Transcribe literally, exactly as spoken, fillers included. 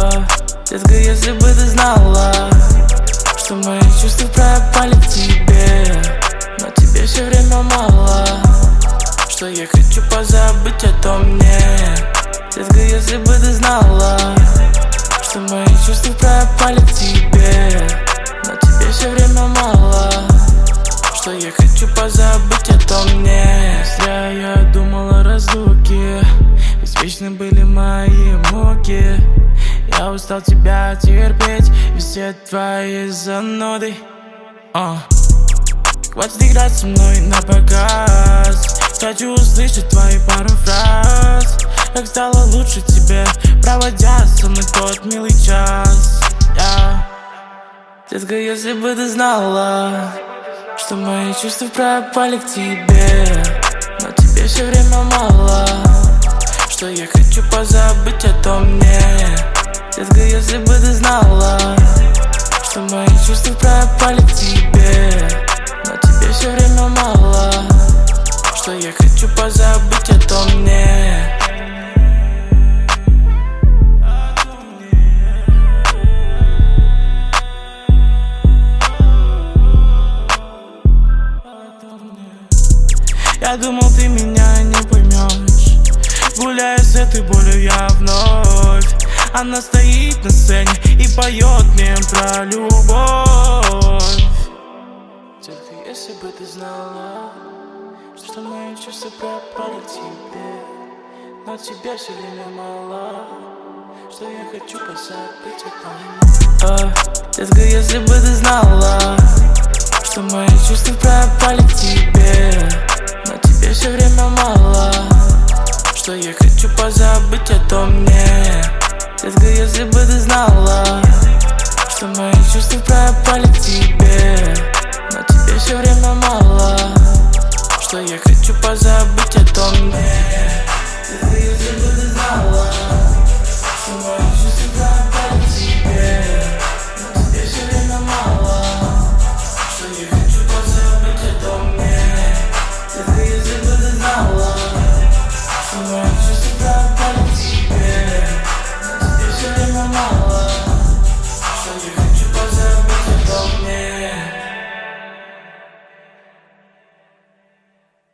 а, детка, если бы ты знала, что мои чувства пропали к тебе, но тебе все время мало, что я хочу позабыть о том мне. Детка, если бы ты знала, что мои чувства пропали к тебе, но тебе все время мало, что я хочу позабыть о том мне. Зря я думал о разлуке, ведь вечны были мои муки. Я устал тебя терпеть, ведь все твои зануды. uh. Хватит играть со мной на показ, хочу услышать твои пару фраз. Как стало лучше тебе, проводя со мной тот милый час. yeah. Детка, если бы ты знала, что мои чувства пропали к тебе, но тебе все время мало, что я хочу позабыть о том мне. Детка, если бы ты знала, что мои чувства пропали к тебе, но тебе все время мало, что я хочу позабыть о том мне. Я думал, ты меня не поймешь, гуляя с этой болью я вновь. Она стоит на сцене и поет мне про любовь. Детка, если бы ты знала, что мои чувства пропали к тебе, но тебя все время мало, что я хочу позабыть о том. а, Детка, если бы ты знала, что мои чувства пропали к тебе, но тебе все время мало, что я хочу позабыть о том мне. Детка, если бы ты знала,